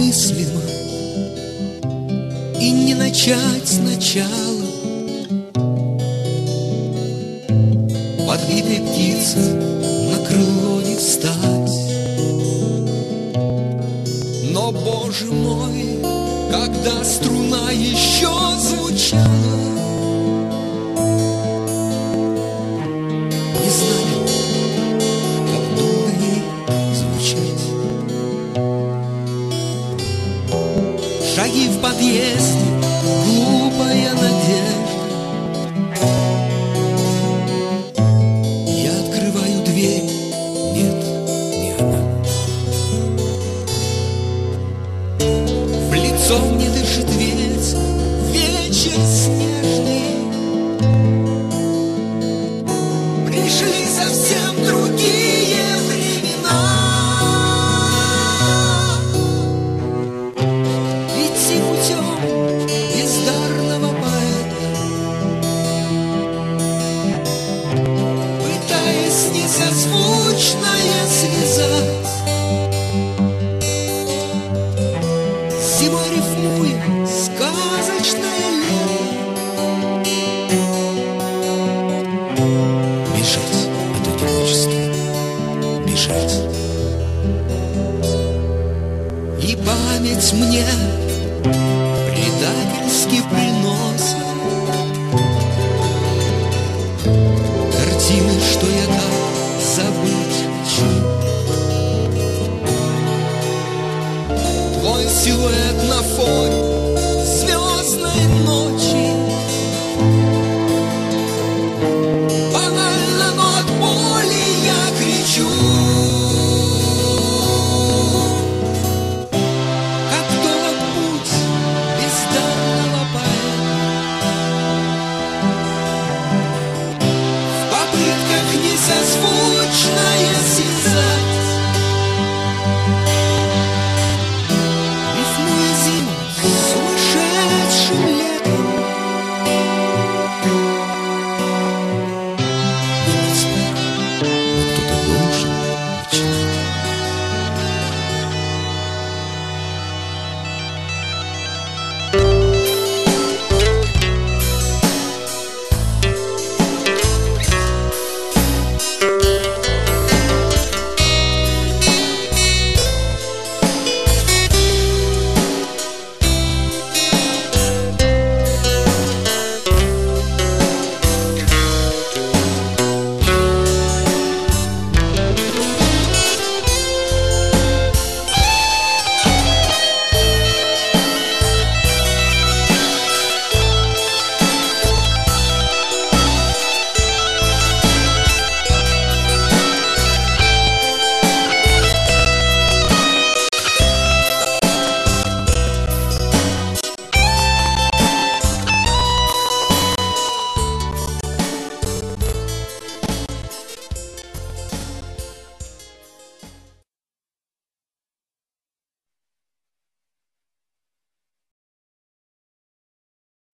немыслимо и не начать сначала. Подбитой птице на крыло не встать. Но, Боже мой, когда струна еще звучала, не знали, как долго ей звучать. Шаги в подъезде, глупая надежда. Я открываю дверь, нет, не она. В лицо мне дышит ветер, вечер снежный. Пришли совсем другие времена. Идти путем бездарного поэта, пытаясь несозвучное связать. Зимой рифмуя сказочное лето, бежать от одиночества, бежать. И память мне предательски приносит картины, что я так забыть хочу. Твой силуэт